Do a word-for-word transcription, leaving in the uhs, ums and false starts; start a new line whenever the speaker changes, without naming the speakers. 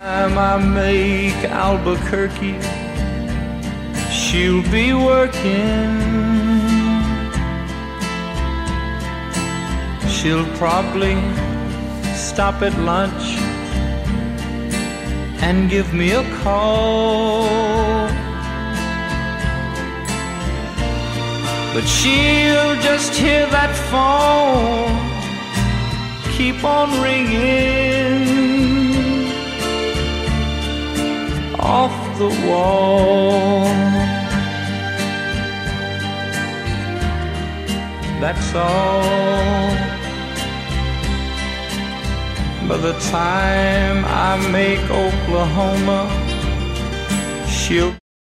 Time I make Albuquerque, she'll be working. She'll probably stop at lunch and give me a call, but she'll just hear that phone keep on ringing off the wall. That's all. By the time I make Oklahoma, she'll